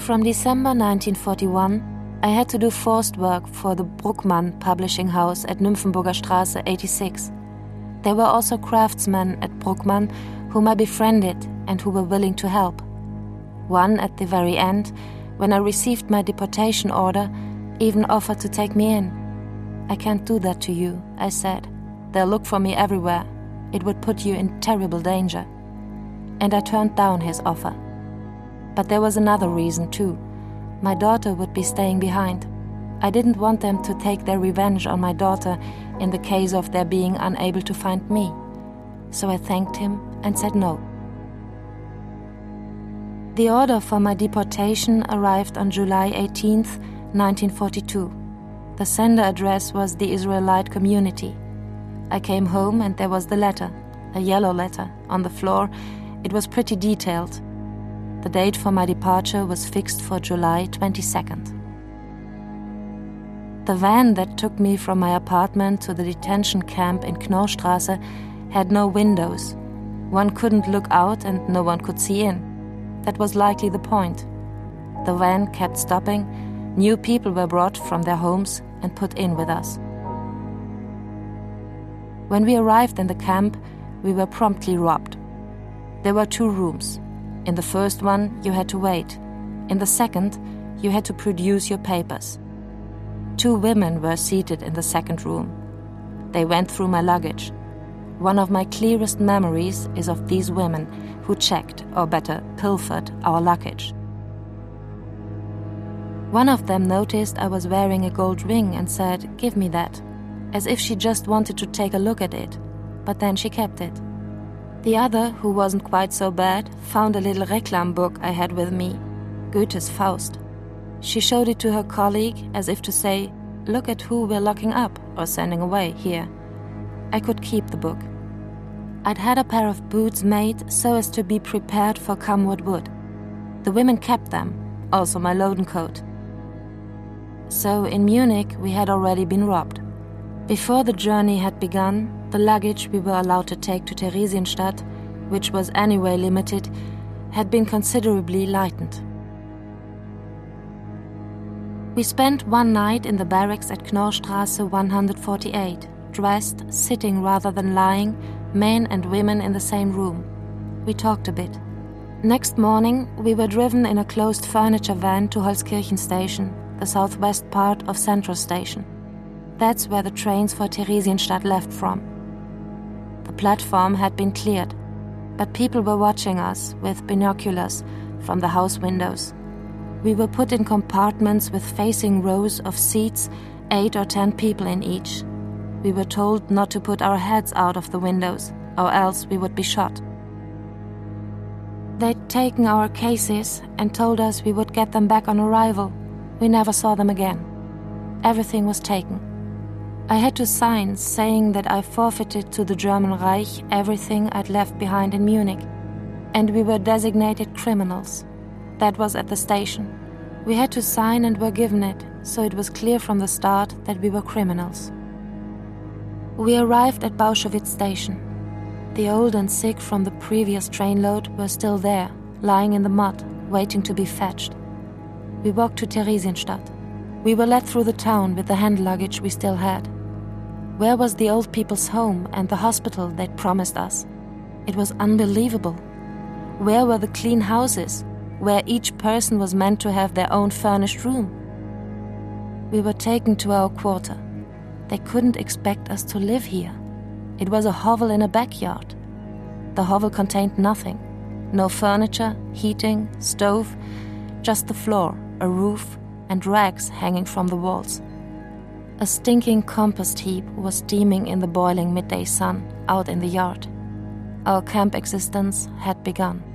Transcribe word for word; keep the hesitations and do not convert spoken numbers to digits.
From December nineteen forty-one, I had to do forced work for the Bruckmann publishing house at Nymphenburger Straße eighty-six. There were also craftsmen at Bruckmann whom I befriended and who were willing to help. One, at the very end, when I received my deportation order, even offered to take me in. "I can't do that to you," I said. "They'll look for me everywhere. It would put you in terrible danger." And I turned down his offer. But there was another reason too. My daughter would be staying behind. I didn't want them to take their revenge on my daughter in the case of their being unable to find me. So I thanked him and said no. The order for my deportation arrived on July eighteenth, nineteen forty-two. The sender address was the Israelite community. I came home and there was the letter, a yellow letter, on the floor. It was pretty detailed. The date for my departure was fixed for July twenty-second. The van that took me from my apartment to the detention camp in Knorrstraße had no windows. One couldn't look out and no one could see in. That was likely the point. The van kept stopping. New people were brought from their homes and put in with us. When we arrived in the camp, we were promptly robbed. There were two rooms. In the first one, you had to wait. In the second, you had to produce your papers. Two women were seated in the second room. They went through my luggage. One of my clearest memories is of these women who checked, or better, pilfered, our luggage. One of them noticed I was wearing a gold ring and said, "Give me that," as if she just wanted to take a look at it, but then she kept it. The other, who wasn't quite so bad, found a little reclam book I had with me, Goethe's Faust. She showed it to her colleague as if to say, "Look at who we're locking up or sending away here." I could keep the book. I'd had a pair of boots made so as to be prepared for come what would. The women kept them, also my Loden coat. So in Munich we had already been robbed. Before the journey had begun, the luggage we were allowed to take to Theresienstadt, which was anyway limited, had been considerably lightened. We spent one night in the barracks at Knorrstraße one forty-eight, dressed, sitting rather than lying, men and women in the same room. We talked a bit. Next morning, we were driven in a closed furniture van to Holzkirchen station, the southwest part of Central Station. That's where the trains for Theresienstadt left from. The platform had been cleared, but people were watching us with binoculars from the house windows. We were put in compartments with facing rows of seats, eight or ten people in each. We were told not to put our heads out of the windows, or else we would be shot. They'd taken our cases and told us we would get them back on arrival. We never saw them again. Everything was taken. I had to sign saying that I forfeited to the German Reich everything I'd left behind in Munich, and we were designated criminals. That was at the station. We had to sign and were given it, so it was clear from the start that we were criminals. We arrived at Bauschowitz station. The old and sick from the previous train load were still there, lying in the mud, waiting to be fetched. We walked to Theresienstadt. We were led through the town with the hand luggage we still had. Where was the old people's home and the hospital they'd promised us? It was unbelievable. Where were the clean houses, where each person was meant to have their own furnished room? We were taken to our quarter. They couldn't expect us to live here. It was a hovel in a backyard. The hovel contained nothing. No furniture, heating, stove, just the floor, a roof, and rags hanging from the walls. A stinking compost heap was steaming in the boiling midday sun out in the yard. Our camp existence had begun.